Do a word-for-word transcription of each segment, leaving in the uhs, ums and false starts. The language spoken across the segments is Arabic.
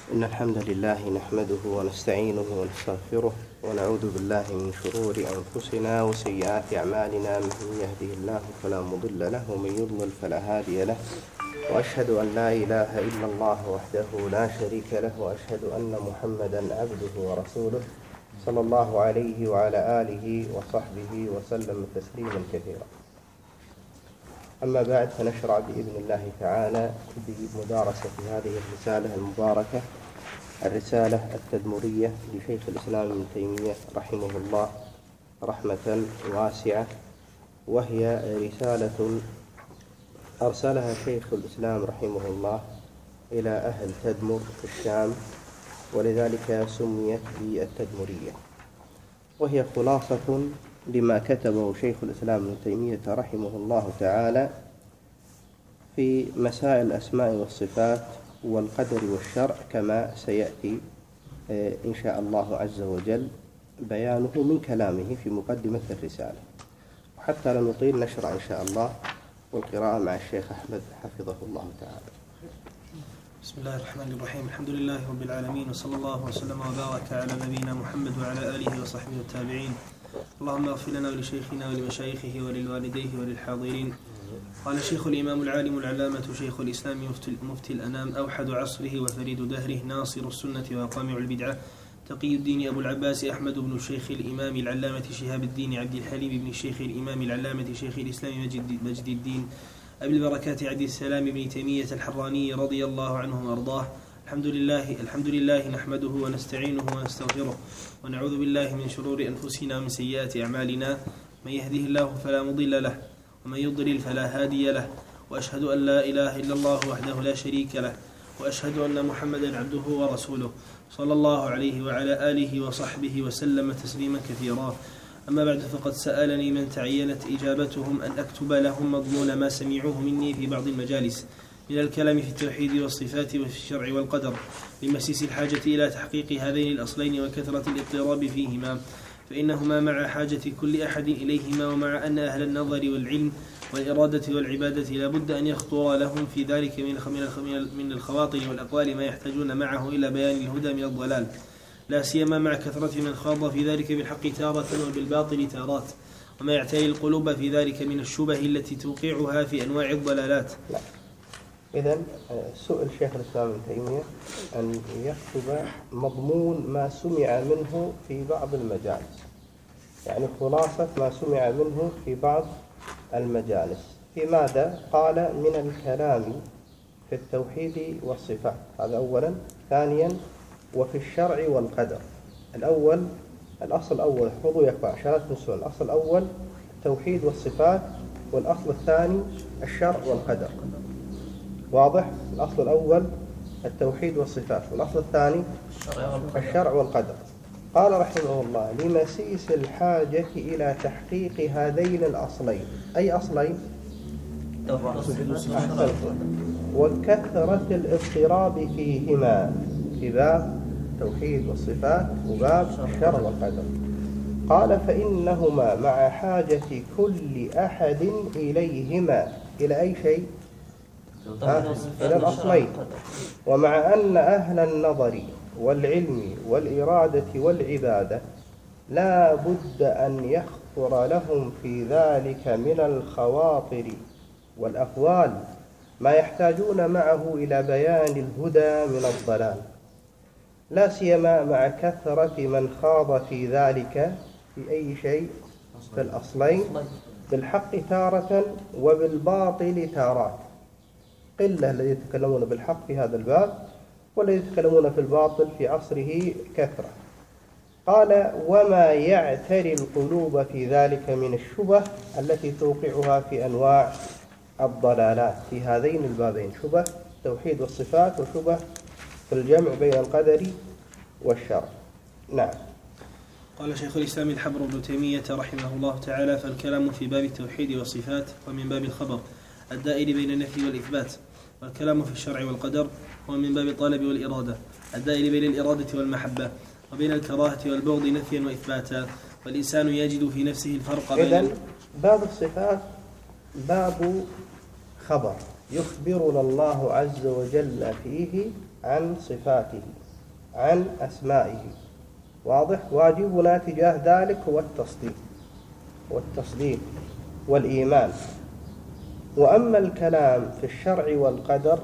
إن الحمد لله نحمده ونستعينه ونستغفره ونعوذ بالله من شرور أنفسنا وسيئات أعمالنا، من يهده الله فلا مضل له ومن يضلل فلا هادي له، وأشهد أن لا إله إلا الله وحده لا شريك له، وأشهد أن محمدا عبده ورسوله صلى الله عليه وعلى آله وصحبه وسلم تسليما كثيرا. أما بعد، فنشرع بإذن الله تعالى بمدارسة هذه الرسالة المباركة، الرسالة التدمرية لشيخ الإسلام ابن تيمية رحمه الله رحمة واسعة، وهي رسالة أرسلها شيخ الإسلام رحمه الله إلى أهل تدمر في الشام، ولذلك سميت بالتدمرية، وهي خلاصة لما كتبه شيخ الإسلام ابن تيمية رحمه الله تعالى في مسائل الأسماء والصفات والقدر والشرع، كما سيأتي إن شاء الله عز وجل بيانه من كلامه في مقدمة الرسالة. وحتى لا نطيل نشرع إن شاء الله والقراءة مع الشيخ أحمد حفظه الله تعالى. بسم الله الرحمن الرحيم. الحمد لله رب العالمين، وصلى الله وسلم وبارك على نبينا محمد وعلى آله وصحبه والتابعين. اللهم اغفر لنا ولشيخنا ولمشايخه وللوالديه وللحاضرين. قال الشيخ الإمام العالم العلامة شيخ الإسلام مفتي الأنام، أوحد عصره وفريد دهره، ناصر السنة وقامع البدعة، تقي الدين أبو العباس أحمد بن الشيخ الإمام العلامة شهاب الدين عبد الحليم بن الشيخ الإمام العلامة شيخ الإسلام مجد, مجد الدين أبي البركات عبد السلام بن تيمية الحراني رضي الله عنه وأرضاه. الحمد لله الحمد لله نحمده ونستعينه ونستغفره، ونعوذ بالله من شرور أنفسنا ومن سيئات أعمالنا، من يهده الله فلا مضل له ومن يضلل فلا هادي له، وأشهد أن لا إله إلا الله وحده لا شريك له، وأشهد أن محمدا عبده ورسوله صلى الله عليه وعلى آله وصحبه وسلم تسليما كثيرا. أما بعد، فقد سألني من تعينت إجابتهم أن أكتب لهم مضمون ما سمعوه مني في بعض المجالس من الكلام في التوحيد والصفات وفي الشرع والقدر، لمسيس الحاجة إلى تحقيق هذين الأصلين وكثرة الاضطراب فيهما، فإنهما مع حاجة كل أحد إليهما، ومع أن أهل النظر والعلم والإرادة والعبادة لا بد أن يخطر لهم في ذلك من الخواطر والأقوال ما يحتاجون معه إلى بيان الهدى من الضلال، لا سيما مع كثرة من خاض في ذلك بالحق تارة وبالباطل تارات، وما يعتري القلوب في ذلك من الشبه التي توقعها في أنواع الضلالات. إذن سئل شيخ الإسلام ابن تيمية أن يكتب مضمون ما سمع منه في بعض المجالس، يعني خلاصة ما سمع منه في بعض المجالس. في ماذا؟ قال من الكلام في التوحيد والصفات، هذا أولا. ثانيا، وفي الشرع والقدر. الأول الأصل الأول حفظوا يا أخوان عشان لا تنسون، الأصل الأول التوحيد والصفات، والأصل الثاني الشرع والقدر. واضح؟ الأصل الأول التوحيد والصفات، والأصل الثاني الشرع والقدر. قال رحمه الله: لمسيس الحاجة إلى تحقيق هذين الأصلين. أي أصلين؟ وكثرة الاضطراب فيهما، في باب التوحيد والصفات وباب الشرع والقدر. قال: فإنهما مع حاجة كل أحد إليهما. إلى أي شيء؟ إلى الأصلين. ومع أن أهل النظر والعلم والإرادة والعبادة لا بد أن يخطر لهم في ذلك من الخواطر والأقوال ما يحتاجون معه إلى بيان الهدى من الضلال، لا سيما مع كثرة من خاض في ذلك في أي شيء؟ في الأصلين، بالحق تارة وبالباطل تارات. قلة الذين يتكلمون بالحق في هذا الباب، والذين يتكلمون في الباطل في عصره كثرة. قال: وما يعتري القلوب في ذلك من الشبه التي توقعها في أنواع الضلالات في هذين البابين، شبه التوحيد والصفات، وشبه في الجمع بين القدر والشرع. نعم. قال شيخ الإسلام الحبر بن تيمية رحمه الله تعالى: فالكلام في باب التوحيد والصفات ومن باب الخبر الدائر بين النفي والإثبات، والكلام في الشرع والقدر هو من باب الطلب والإرادة الدائر بين الإرادة والمحبة، وبين الكراهة والبغض نفيا وإثباتا، والإنسان يجد في نفسه الفرق بين. إذن باب الصفات باب خبر، يخبرنا الله عز وجل فيه عن صفاته عن أسمائه. واضح؟ واجبنا تجاه ذلك هو التصديق والتصديق والإيمان. وأما الكلام في الشرع والقدر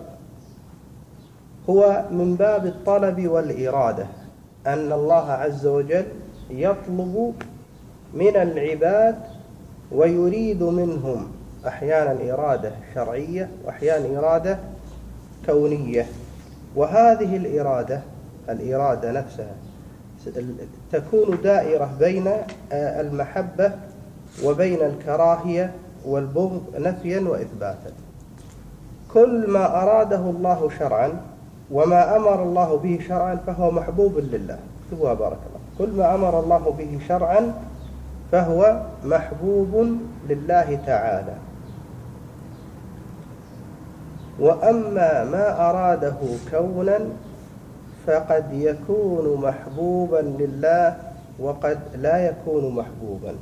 هو من باب الطلب والإرادة، أن الله عز وجل يطلب من العباد ويريد منهم أحيانا إرادة شرعية وأحيانا إرادة كونية. وهذه الإرادة الإرادة نفسها تكون دائرة بين المحبة وبين الكراهية والبغض نفيا وإثباتا. كل ما أراده الله شرعا وما أمر الله به شرعا فهو محبوب لله. اكتبوها بارك الله. كل ما أمر الله به شرعا فهو محبوب لله تعالى. وأما ما أراده كونا فقد يكون محبوبا لله وقد لا يكون محبوبا.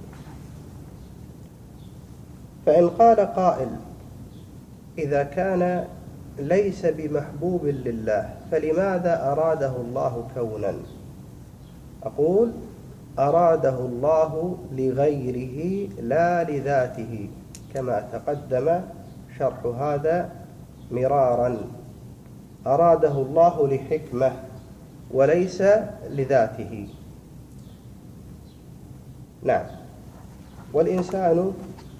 فإن قال قائل إذا كان ليس بمحبوب لله فلماذا أراده الله كونا؟ أقول أراده الله لغيره لا لذاته، كما تقدم شرح هذا مرارا. أراده الله لحكمة وليس لذاته. نعم. والإنسان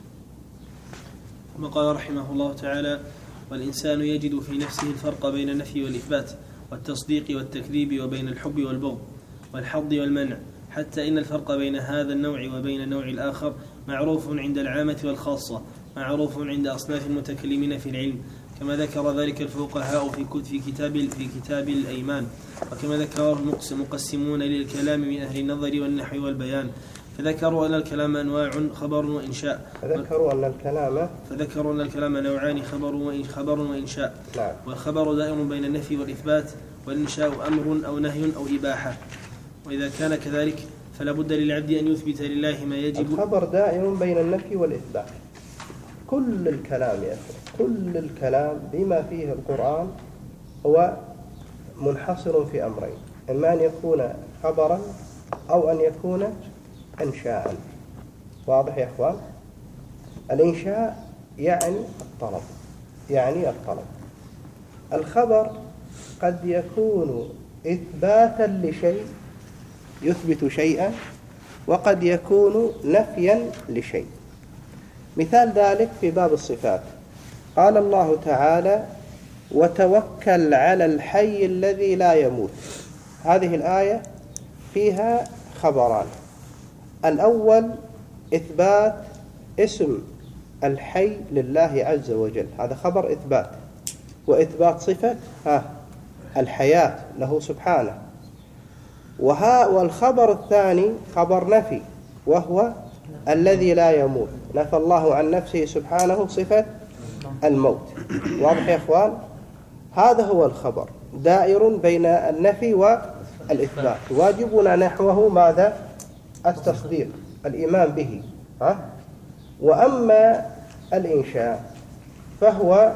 ثم قال رحمه الله تعالى: والإنسان يجد في نفسه الفرق بين النفي والإثبات والتصديق والتكذيب وبين الحب والبغض والحظ والمنع، حتى إن الفرق بين هذا النوع وبين النوع الآخر معروف عند العامة والخاصة، معروف عند أصناف المتكلمين في العلم، كما ذكر ذلك الفقهاء في كتاب في كتاب الأيمان، وكما ذكره المقسمون للكلام من أهل النظر والنحو والبيان. فذكروا أن الكلام أنواع خبر وإنشاء فذكروا أن الكلام فذكروا أن الكلام نوعان خبر وإن خبر وإنشاء. نعم. والخبر دائر بين النفي والإثبات، والإنشاء أمر أو نهي أو إباحة. وإذا كان كذلك فلا بد للعبد أن يثبت لله ما يجب. الخبر دائر بين النفي والإثبات. كل الكلام يا أخي، كل الكلام بما فيه القرآن هو منحصر في أمرين: إما أن يكون خبرا أو أن يكون إنشاء. واضح يا أخوان؟ الإنشاء يعني الطلب، يعني الطلب. الخبر قد يكون إثباتا لشيء، يثبت شيئا، وقد يكون نفيا لشيء. مثال ذلك في باب الصفات. قال الله تعالى: وتوكل على الحي الذي لا يموت. هذه الآية فيها خبران: الأول إثبات اسم الحي لله عز وجل، هذا خبر إثبات، وإثبات صفة ها الحياة له سبحانه. وها والخبر الثاني خبر نفي، وهو الذي لا يموت، نفى الله عن نفسه سبحانه صفة الموت. واضح يا إخوان؟ هذا هو الخبر دائر بين النفي والإثبات. واجبنا نحوه ماذا؟ التصديق، الإيمان به. ها؟ وأما الإنشاء فهو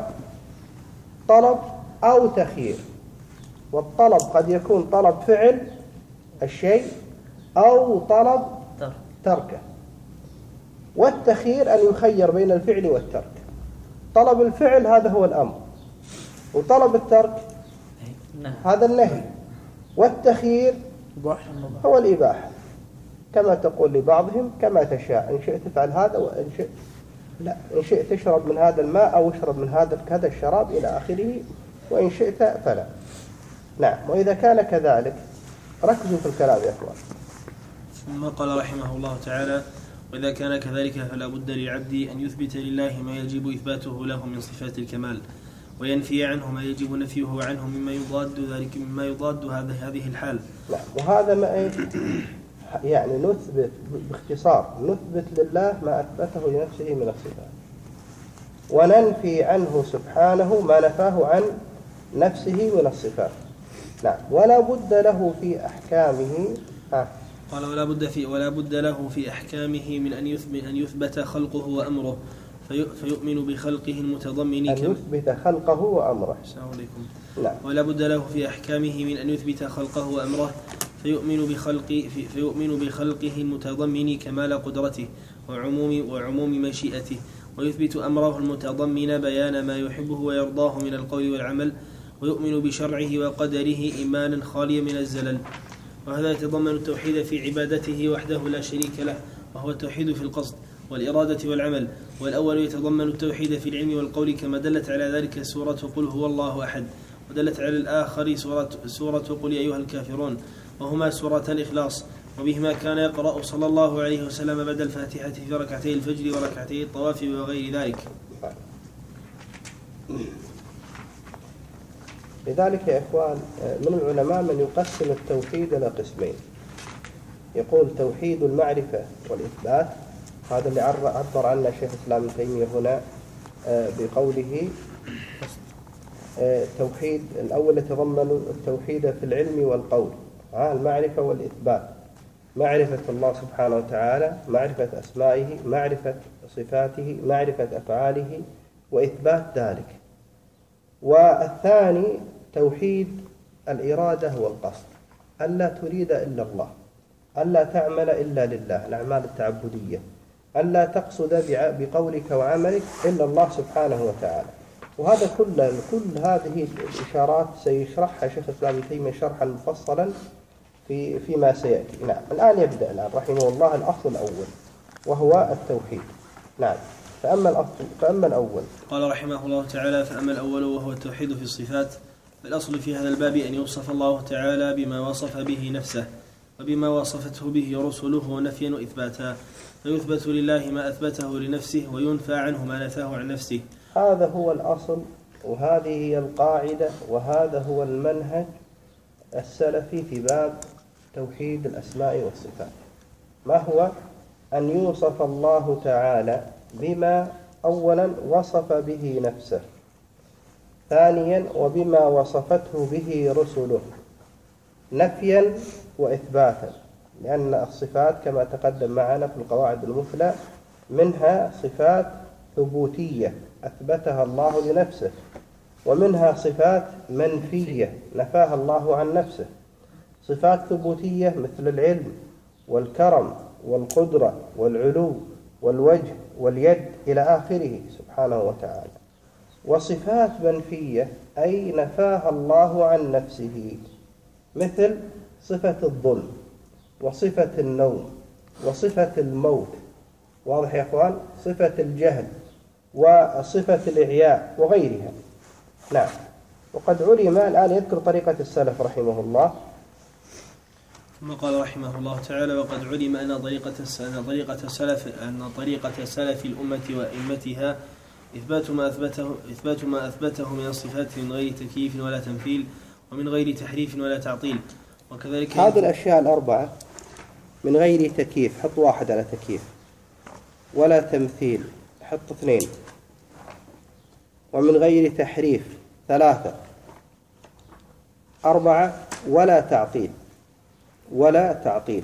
طلب أو تخيير. والطلب قد يكون طلب فعل الشيء أو طلب تركه. والتخيير أن يخير بين الفعل والترك. طلب الفعل هذا هو الأمر، وطلب الترك هذا النهي، والتخيير هو الإباحة. كما تقول لبعضهم: كما تشاء، إن شئت تفعل هذا وإن شئت لا، إن شئت تشرب من هذا الماء أو اشرب من هذا هذا الشراب إلى آخره، وإن شئت فلا. نعم. وإذا كان كذلك ركزوا في الكلام يا أخوان. ثم قال رحمه الله تعالى: وإذا كان كذلك فلا بد للعبد أن يثبت لله ما يجب إثباته له من صفات الكمال، وينفي عنه ما يجب نفيه عنه مما يضاد ذلك مما يضاد هذه الحال. نعم. وهذا ما يعني نثبت باختصار، نثبت لله ما أثبته لنفسه من الصفات، وننفي عنه سبحانه ما نفاه عن نفسه من الصفات. نعم. ولا بد له في أحكامه ها. قال: ولا بد في ولا بد له في أحكامه من أن يثبت أن يثبت خلقه وأمره، فيؤمن بخلقه المتضمن أن يثبت خلقه وأمره. السلام عليكم. نعم. ولا بد له في أحكامه من أن يثبت خلقه وأمره، فيؤمن بخلق فيؤمن بخلقه المتضمن كمال قدرته وعموم وعموم مشيئته، ويثبت أمره المتضمن بيان ما يحبه ويرضاه من القول والعمل، ويؤمن بشرعه وقدره إيمانا خاليا من الزلل. وهذا يتضمن التوحيد في عبادته وحده لا شريك له، وهو التوحيد في القصد والإرادة والعمل. والأول يتضمن التوحيد في العلم والقول كما دلت على ذلك سورة قل هو الله أحد، ودلت على الآخر سورة, سورة قل يا أيها الكافرون، وهما سورة الإخلاص، وبهما كان يقرأ صلى الله عليه وسلم بعد الفاتحة في ركعتي الفجر وركعتي الطواف وغير ذلك. لذلك يا إخوان من العلماء من يقسم التوحيد إلى قسمين، يقول توحيد المعرفة والإثبات، هذا اللي عبر عنه شيخ الإسلام ابن تيمية هنا بقوله توحيد الأول يتضمن التوحيد في العلم والقول، المعرفة والإثبات، معرفة الله سبحانه وتعالى، معرفة أسمائه، معرفة صفاته، معرفة أفعاله وإثبات ذلك. والثاني توحيد الإرادة والقصد، ألا تريد إلا الله، ألا تعمل إلا لله، الأعمال التعبدية، ألا تقصد بقولك وعملك إلا الله سبحانه وتعالى. وهذا كل كل هذه الإشارات سيشرحها شيخ الإسلام ابن تيمية شرحا مفصلا في فيما سيأتي. نعم. الآن يبدأ الآن رحمه الله الأصل الأول وهو التوحيد. نعم. فأما الأصل فأما الأول قال رحمه الله تعالى: فأما الأول وهو التوحيد في الصفات، فالأصل في هذا الباب أن يوصف الله تعالى بما وصف به نفسه وبما وصفته به رسله نفيا وإثباتا، فيثبت لله ما أثبته لنفسه وينفى عنه ما نفاه عن نفسه. هذا هو الأصل، وهذه هي القاعدة، وهذا هو المنهج السلفي في باب توحيد الأسماء والصفات. ما هو؟ أن يوصف الله تعالى بما أولا وصف به نفسه، ثانيا وبما وصفته به رسله نفيا وإثباتا، لأن الصفات كما تقدم معنا في القواعد المثلى منها صفات ثبوتية أثبتها الله لنفسه، ومنها صفات منفية نفاها الله عن نفسه. صفات ثبوتية مثل العلم والكرم والقدرة والعلو والوجه واليد إلى آخره سبحانه وتعالى. وصفات منفية أي نفاها الله عن نفسه، مثل صفة الظلم وصفة النوم وصفة الموت، واضح يا أخوان، صفة الجهل وصفة الإعياء وغيرها. نعم. وقد علم، الآن يذكر طريقة السلف رحمه الله. ثم قال رحمه الله تعالى: وقد علم أن طريقة أن طريقة السلف أن طريقة سلف الأمة وأئمتها إثبات ما أثبته إثبات ما أثبته من الصفات من غير تكييف ولا تمثيل ومن غير تحريف ولا تعطيل. وكذلك هذه الأشياء الأربعة من غير تكييف، حط واحد على تكييف، ولا تمثيل حط اثنين، ومن غير تحريف ثلاثة، أربعة، ولا تعطيل ولا تعطيل.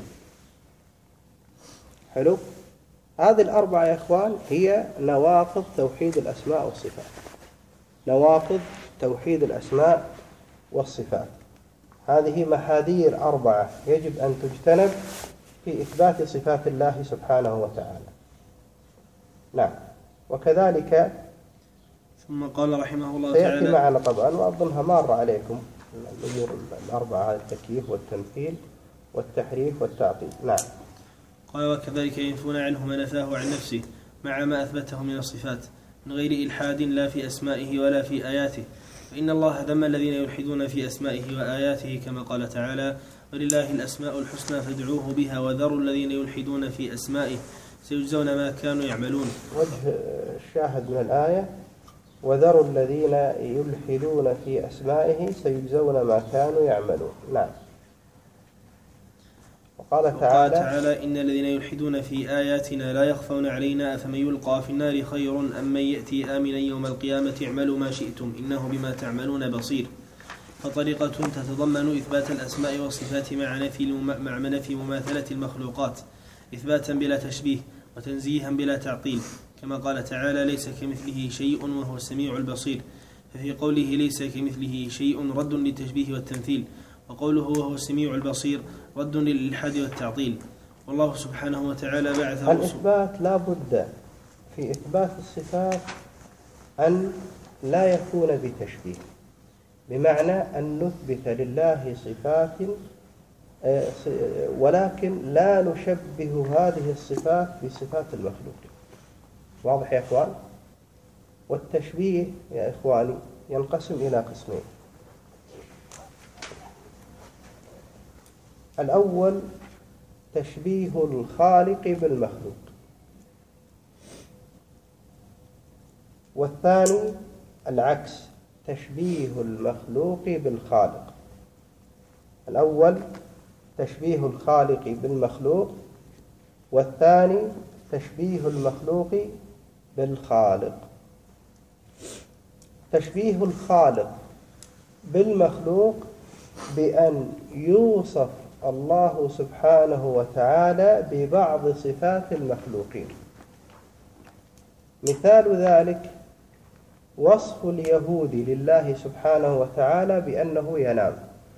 حلو. هذه الأربعة يا إخوان هي نواقض توحيد الأسماء والصفات، نواقض توحيد الأسماء والصفات. هذه محاذير أربعة يجب أن تجتنب في إثبات صفات الله سبحانه وتعالى. نعم. وكذلك ثم قال رحمه الله سيأتي تعالى: معنا طبعا، وأظنها مارة عليكم الأمور الأربعة، هذا التكييف والتمثيل والتحريف والتعطيل. نعم. قال: وكذلك ينفون عنه ما نفاه عن نفسه مع ما أثبته من الصفات من غير إلحاد لا في أسمائه ولا في آياته، فإن الله ذم الذين يلحدون في أسمائه وآياته كما قال تعالى: ولله الأسماء الحسنى فادعوه بها وذروا الذين يلحدون في أسمائه سيجزون ما كانوا يعملون. وجه الشاهد من الآية: وذروا الذين يلحدون في أسمائه سيجزون ما كانوا يعملون. نعم. وقال تعالى, تعالى: إن الذين يلحدون في آياتنا لا يخفون علينا أفمن يلقى في النار خير أم من يأتي آمنا يوم القيامة اعملوا ما شئتم إنه بما تعملون بصير. فطريقة تتضمن إثبات الأسماء والصفات مع نفي مع نفي مماثلة المخلوقات إثباتا بلا تشبيه وتنزيها بلا تعطيل، كما قال تعالى ليس كمثله شيء وهو السميع البصير، ففي قوله ليس كمثله شيء رد للتشبيه والتمثيل، وقوله وهو السميع البصير رد للإلحاد والتعطيل. والله سبحانه وتعالى بعث الإثبات لا بد في إثبات الصفات أن لا يكون بتشبيه، بمعنى أن نثبت لله صفات ولكن لا نشبه هذه الصفات بصفات المخلوق. واضح يا إخوان؟ والتشبيه يا إخواني ينقسم إلى قسمين. الأول تشبيه الخالق بالمخلوق، والثاني العكس تشبيه المخلوق بالخالق. الأول تشبيه الخالق بالمخلوق، والثاني تشبيه المخلوق بالخالق. تشبيه الخالق بالمخلوق بأن يوصف الله سبحانه وتعالى ببعض صفات المخلوقين. مثال ذلك وصف اليهود لله سبحانه وتعالى بأنه ينام،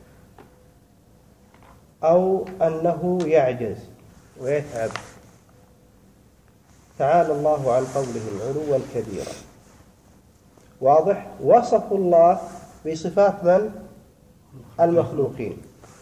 أو أنه يعجز ويتعب، تعالى الله عن قولهم علوا كبيرا. واضح؟ وصفوا الله بصفات من؟ المخلوقين.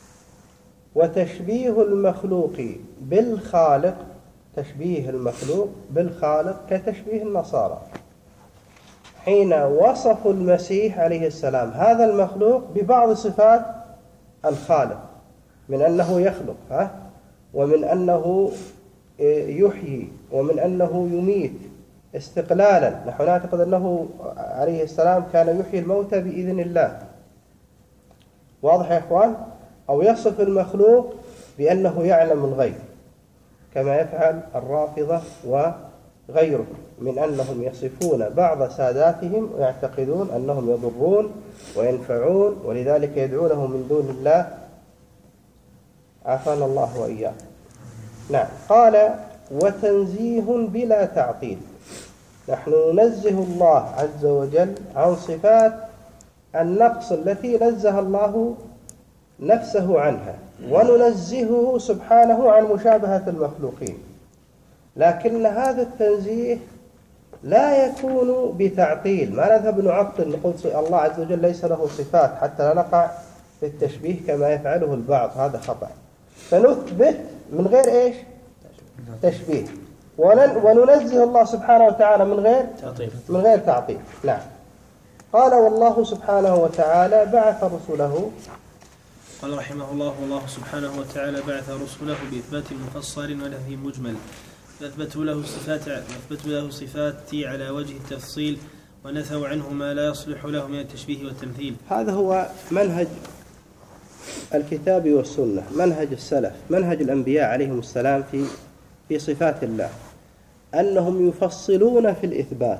وتشبيه المخلوق بالخالق، تشبيه المخلوق بالخالق كتشبيه النصارى حين وصفوا المسيح عليه السلام هذا المخلوق ببعض صفات الخالق، من أنه يخلق ها؟ ومن أنه يحيي، ومن أنه يميت استقلالا. نحن نعتقد أنه عليه السلام كان يحيي الموتى بإذن الله. واضح يا إخوان؟ أو يصف المخلوق بأنه يعلم الغيب كما يفعل الرافضة وغيرهم، من أنهم يصفون بعض ساداتهم ويعتقدون أنهم يضرون وينفعون، ولذلك يدعونهم من دون الله، عافانا الله وإياه. نعم. قال وتنزيه بلا تعطيل، نحن ننزه الله عز وجل عن صفات النقص التي نزه الله نفسه عنها، وننزهه سبحانه عن مشابهة المخلوقين. لكن هذا التنزيه لا يكون بتعطيل، ما نذهب نعطل نقول الله عز وجل ليس له صفات حتى لا نقع في التشبيه كما يفعله البعض، هذا خطأ. فنثبت من غير إيش؟ تشبيه، وننزه الله سبحانه وتعالى من غير من غير تعطيل. نعم. قال والله سبحانه وتعالى بعث رسله. قال رحمه الله والله سبحانه وتعالى بعث رسله بإثبات مفصل ونفي مجمل، فأثبتوا له صفات أثبتوا له صفاتي على وجه التفصيل، ونثوا عنه ما لا يصلح له من التشبيه والتمثيل. هذا هو منهج الكتاب والسنة، منهج السلف، منهج الأنبياء عليهم السلام في في صفات الله، أنهم يفصلون في الإثبات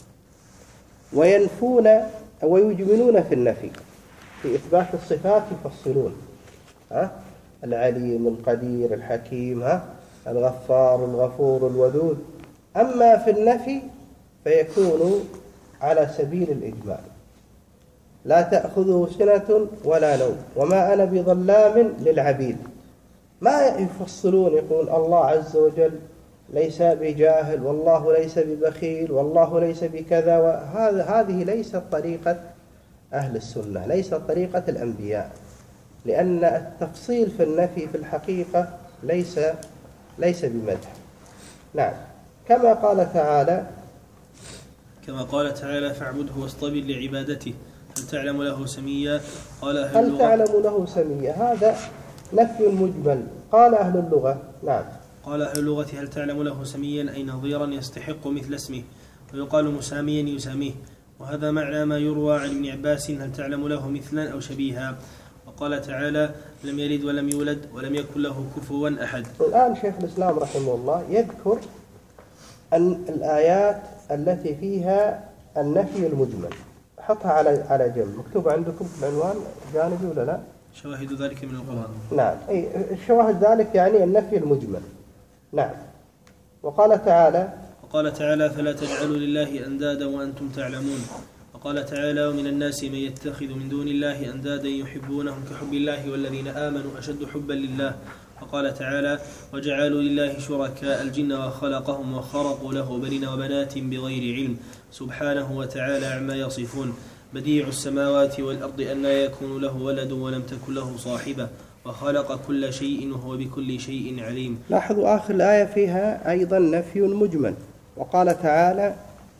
وينفون ويجملون في النفي. في إثبات الصفات يفصلون، ها؟ العليم القدير الحكيم، ها؟ الغفار الغفور الودود. أما في النفي فيكون على سبيل الإجمال، لا تأخذه سنة ولا نوم وما أنا بظلام للعبيد. ما يفصلون يقول الله عز وجل ليس بجاهل، والله ليس ببخيل، والله ليس بكذا، وهذا هذه ليست طريقة أهل السنة، ليست طريقة الأنبياء، لأن التفصيل في النفي في الحقيقة ليس ليس بمدح. نعم. كما قال تعالى كما قال تعالى فاعبده واصطبر لعبادته هل تعلم له سميا. قال أهل هل اللغة تعلم له سميا، هذا نفي مجمل. قال أهل اللغة. نعم. قال أهل اللغة هل تعلم له سميا أي نظيرا يستحق مثل اسمه، ويقال مساميا يساميه، وهذا معنى ما يروى عن ابن عباس هل تعلم له مثلا أو شبيها. وقال تعالى لم يلد ولم يولد ولم يكن له كفوا أحد. الآن شيخ الإسلام رحمه الله يذكر أن الآيات التي فيها النفي المجمل، حطها على على جنب، مكتوب عندكم في العنوان جانبي ولا لا؟ شواهد ذلك من القرآن. نعم. أي شواهد ذلك يعني النفي المجمل. نعم. وقال تعالى وقال تعالى فلا تجعلوا لله أندادا وأنتم تعلمون. وقال تعالى ومن الناس من يتخذ من دون الله أندادا يحبونهم كحب الله والذين آمنوا أشد حبا لله. وقال تعالى وجعلوا لله شركاء الجن وخلقهم وخرقوا له بنين وبنات بغير علم سبحانه وتعالى عما يصفون. بديع السماوات والأرض أنى يكون له ولد ولم تكن له صاحبة وخلق كل شيء وهو بكل شيء عليم. لاحظوا آخر الآية فيها أيضا نفي مجمل. وقال تعالى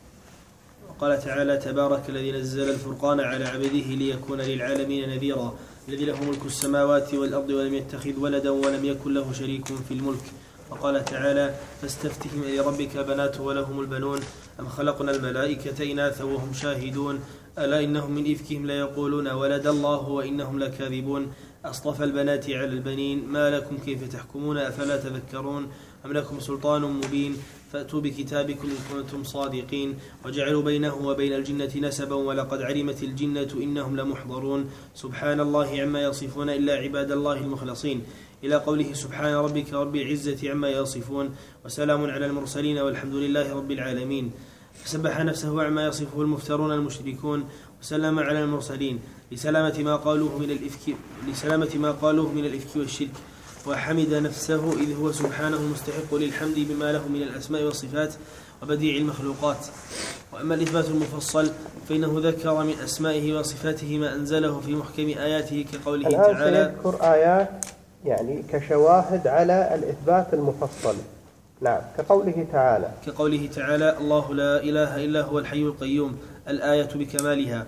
وقال تعالى تبارك الذي نزل الفرقان على عبده ليكون للعالمين نذيرا الذي له ملك السماوات والأرض ولم يتخذ ولدا ولم يكن له شريك في الملك. وقال تعالى فاستفتهم لربك بنات ولهم البنون أم خلقنا الملائكة إناثا وهم شاهدون ألا إنهم من إفكهم ليقولون ولد الله وإنهم لكاذبون أصطفى البنات على البنين ما لكم كيف تحكمون أفلا تذكرون أم لكم سلطان مبين فأتوا بكتابكم إن كنتم صادقين وجعلوا بينه وبين الجنة نسبا ولقد علمت الجنة إنهم لمحضرون سبحان الله عما يصفون إلا عباد الله المخلصين إلى قوله سبحان ربك رب العزة عما يصفون وسلام على المرسلين والحمد لله رب العالمين. فسبح نفسه عما يصفه المفترون المشركون وسلم على المرسلين لسلامة ما قالوه من الإفك لسلامة ما قالوه من الإفك والشرك وحمد نفسه إذ هو سبحانه مستحق للحمد بما له من الأسماء والصفات وبديع المخلوقات. وأما الإثبات المفصل فإنه ذكر من أسمائه وصفاته ما أنزله في محكم آياته كقوله الآن تعالى سيذكر آيات يعني كشواهد على الإثبات المفصل. نعم كقوله تعالى كقوله تعالى الله لا إله إلا هو الحي القيوم الآية بكمالها.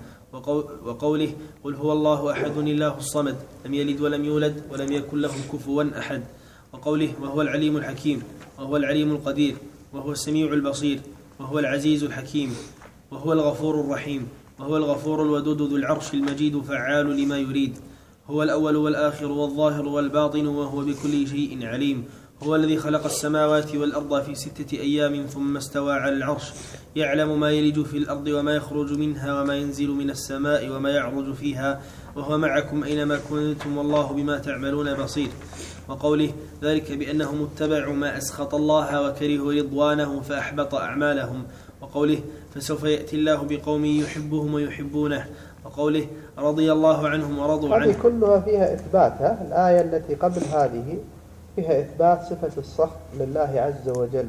وقوله قل هو الله أحد الله الصمد لم يلد ولم يولد ولم يكن له كفوا أحد. وقوله وهو العليم الحكيم وهو العليم القدير وهو السميع البصير وهو العزيز الحكيم وهو الغفور الرحيم وهو الغفور الودود ذو العرش المجيد فعال لما يريد. هو الأول والآخر والظاهر والباطن وهو بكل شيء عليم. هو الذي خلق السماوات والأرض في ستة أيام ثم استوى على العرش يعلم ما يلج في الأرض وما يخرج منها وما ينزل من السماء وما يعرج فيها وهو معكم أينما كنتم والله بما تعملون بصير. وقوله ذلك بأنهم اتبعوا ما أسخط الله وكرهوا رضوانه فأحبط أعمالهم. وقوله فسوف يأتي الله بقوم يحبهم ويحبونه. وقوله رضي الله عنهم ورضوا عنه. هذه كلها فيها إثبات. الآية التي قبل هذه فيها إثبات صفة السخط لله عز وجل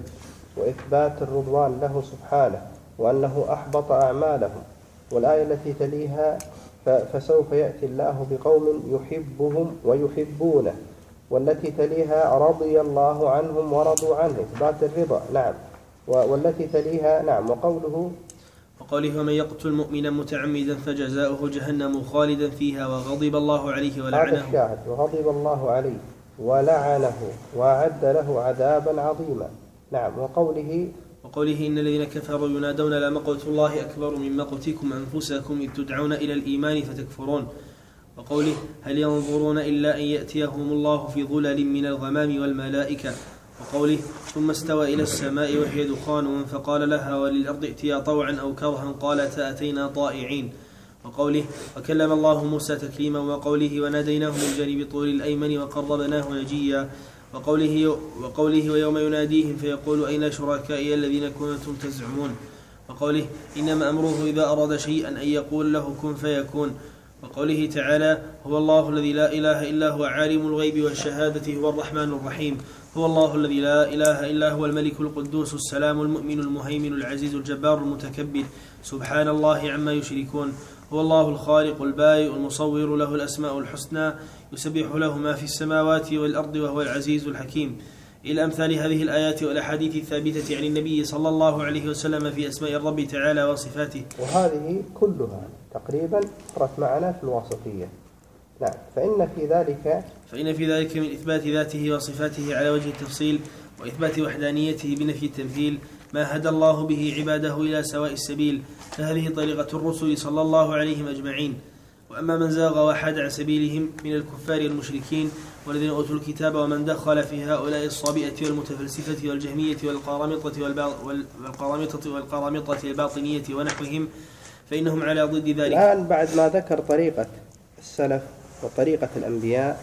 وإثبات الرضوان له سبحانه وأنه أحبط أعمالهم. والآية التي تليها فسوف يأتي الله بقوم يحبهم ويحبونه. والتي تليها رضي الله عنهم ورضوا عنه إثبات الرضا. نعم. والتي تليها نعم وقوله وقوله ومن يقتل مؤمنا متعمدا فجزاؤه جهنم خالدا فيها وغضب الله عليه ولعنه. هذا الشاهد وغضب الله عليه ولعنه وأعد له عذابا عظيما. نعم. وقوله وقوله إن الذين كفروا ينادون لمقت الله أكبر من مقتكم أنفسكم إذ تدعون إلى الإيمان فتكفرون. وقوله هل ينظرون إلا أن يأتيهم الله في ظلل من الغمام والملائكة. وقوله ثم استوى إلى السماء وهي دخان فقال لها وللأرض ائتيا طوعا أو كرها قالتا أتينا طائعين. وقوله وكلم الله موسى تكليما. وقوله وناديناه من جانب طول الأيمن وقربناه نجيا. وقوله, وقوله ويوم يناديهم فيقول أين شركائي الذين كنتم تزعمون. وقوله إنما أمره إذا أراد شيئا أن يقول له كن فيكون. وقوله تعالى هو الله الذي لا إله إلا هو عالم الغيب والشهادة هو الرحمن الرحيم. هو الله الذي لا إله إلا هو الملك القدوس السلام المؤمن المهيمن العزيز الجبار المتكبر سبحان الله عما يشركون. هو الله الخالق البارئ المصور له الأسماء الحسنى يسبح له ما في السماوات والأرض وهو العزيز الحكيم. إلى أمثال هذه الآيات والأحاديث الثابتة عن النبي صلى الله عليه وسلم في أسماء الرب تعالى وصفاته. وهذه كلها تقريبا مرت معنا في الواسطية. نعم. فإن في ذلك فإن في ذلك من إثبات ذاته وصفاته على وجه التفصيل وإثبات وحدانيته بنفي التمثيل ما هدى الله به عباده إلى سواء السبيل. فهذه طريقة الرسل صلى الله عليهم أجمعين. وأما من زاغ وحاد عن سبيلهم من الكفار والمشركين والذين أوتوا الكتاب ومن دخل في هؤلاء الصابئة والمتفلسفة والجهمية والقرامطة والقرامطة والقرامطة الباطنية ونحوهم فإنهم على ضد ذلك. الآن بعد ما ذكر طريقة السلف وطريقة الأنبياء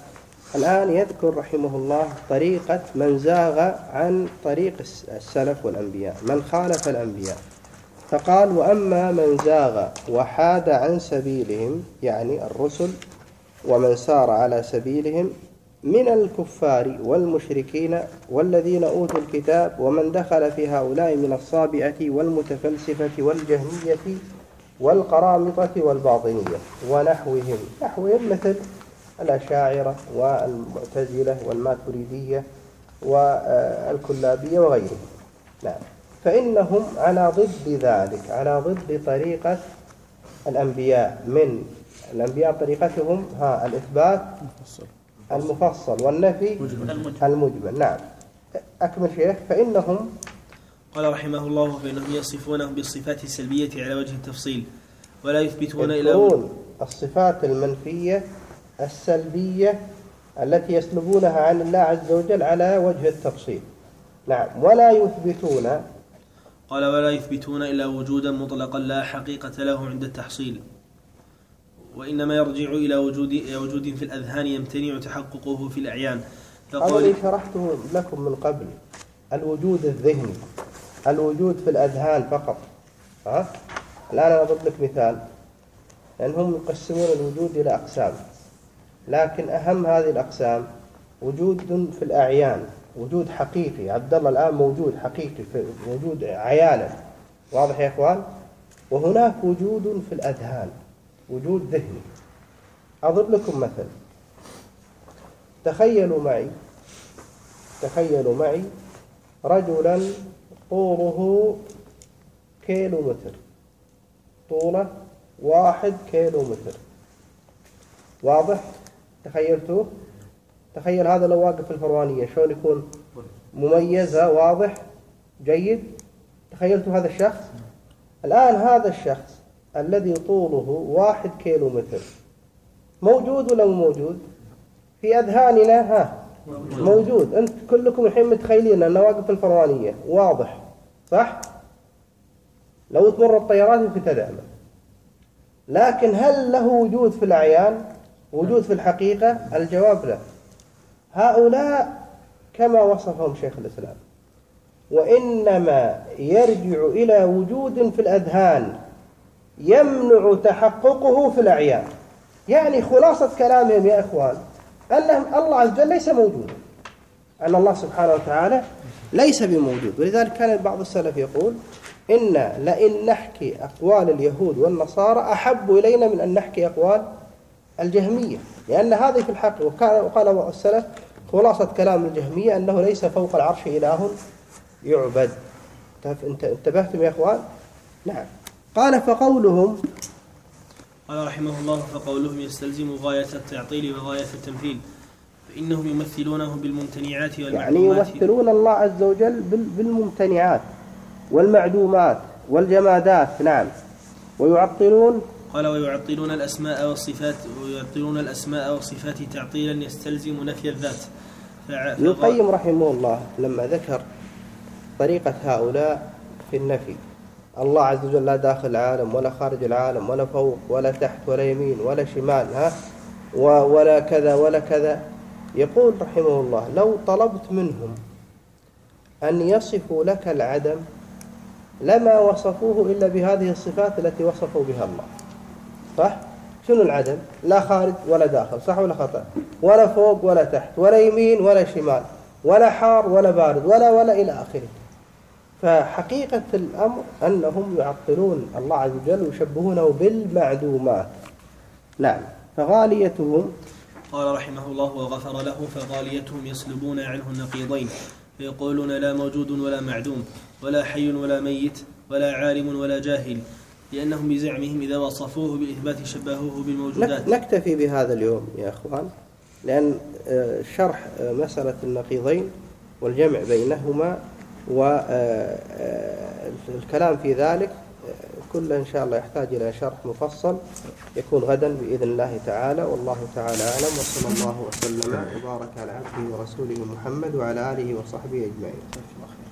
الآن يذكر رحمه الله طريقة من زاغ عن طريق السلف والأنبياء، من خالف الأنبياء. فقال: وأما من زاغ وحاد عن سبيلهم، يعني الرسل ومن سار على سبيلهم من الكفار والمشركين والذين أوتوا الكتاب، ومن دخل في هؤلاء من الصابئة والمتفلسفة والجهمية والقرامطة والباطنية ونحوهم، نحوهم مثل الأشاعرة والمعتزلة والماتريدية والكلابية وغيرهم. نعم. فإنهم على ضد ذلك، على ضد طريقة الأنبياء. من الأنبياء طريقتهم ها الإثبات المفصل والنفي المجمل. نعم. أكمل شيخ. فإنهم قال رحمه الله: فإنهم يصفونهم بالصفات السلبية على وجه التفصيل، ولا يثبتون إلى الصفات المنفية السلبية التي يسلبونها عن الله عز وجل على وجه التفصيل. نعم. ولا يثبتون قال ولا يثبتون إلا وجودا مطلقا لا حقيقة له عند التحصيل، وإنما يرجع إلى وجود وجود في الأذهان يمتنع تحققه في الأعيان. هذا اللي شرحته لكم من قبل، الوجود الذهني، الوجود في الأذهان فقط. ها؟ الآن أنا أضرب لك مثال، لأنهم يقسمون الوجود إلى أقسام، لكن أهم هذه الأقسام وجود في الأعيان، وجود حقيقي. عبد الله الآن موجود حقيقي، في وجود عيانا، واضح يا إخوان؟ وهناك وجود في الأذهان، وجود ذهني. أضرب لكم مثل. تخيلوا معي تخيلوا معي رجلا طوله كيلو متر، طوله واحد كيلو متر، واضح؟ تخيلتوه؟ تخيل هذا لو واقف في الفروانية شلون يكون مميز، واضح جيد. تخيلتوا هذا الشخص؟ الآن هذا الشخص الذي طوله واحد كيلو متر موجود ولا موجود؟ في أذهاننا ها موجود. أنت كلكم الحين متخيلين أنه واقف في الفروانية، واضح صح؟ لو تمر الطيارات يمكن تدعمه، لكن هل له وجود في الأعيان، وجود في الحقيقة؟ الجواب لا. هؤلاء كما وصفهم شيخ الإسلام، وإنما يرجع إلى وجود في الأذهان يمنع تحققه في الأعيان. يعني خلاصة كلامهم يا إخوان أن الله عز وجل ليس موجود، أن الله سبحانه وتعالى ليس بموجود. ولذلك كان بعض السلف يقول: إن لئن نحكي أقوال اليهود والنصارى أحب إلينا من أن نحكي أقوال الجهمية، لأن هذه في الحق. وقال بعض السلف خلاصة كلام الجهمية أنه ليس فوق العرش إله يعبد. انتبهتم يا إخوان؟ نعم. قال: فقولهم، قال رحمه الله: فقولهم يستلزم غاية التعطيل وغاية التمثيل، فإنهم يمثلونه بالممتنعات والمعدومات. يعني يمثلون الله عز وجل بالممتنعات والمعدومات والجمادات. نعم. ويعطلون قال ويعطلون الأسماء والصفات ويعطلون الأسماء والصفات تعطيلا يستلزم نفي الذات. ابن القيم رحمه الله لما ذكر طريقة هؤلاء في النفي، الله عز وجل لا داخل العالم ولا خارج العالم ولا فوق ولا تحت ولا يمين ولا شمال، ها ولا كذا ولا كذا، يقول رحمه الله: لو طلبت منهم أن يصفوا لك العدم لما وصفوه إلا بهذه الصفات التي وصفوا بها الله. صح؟ شنو العدم؟ لا خارج ولا داخل، صح ولا خطأ؟ ولا فوق ولا تحت ولا يمين ولا شمال ولا حار ولا بارد ولا ولا إلى آخره. فحقيقة الأمر أنهم يعطلون الله عز وجل ويشبهونه بالمعدومات. نعم. فغاليتهم، قال رحمه الله: وغفر له، فغاليتهم يسلبون عنه النقيضين، فيقولون لا موجود ولا معدوم ولا حي ولا ميت ولا عالم ولا جاهل، لأنهم بزعمهم إذا وصفوه بالإثبات شبهوه بالموجودات. نكتفي بهذا اليوم يا أخوان، لأن شرح مسألة النقيضين والجمع بينهما والكلام في ذلك كله إن شاء الله يحتاج إلى شرح مفصل يكون غدا بإذن الله تعالى. والله تعالى أعلم، وصلى الله وسلم وبارك على عبده ورسوله محمد وعلى آله وصحبه أجمعين.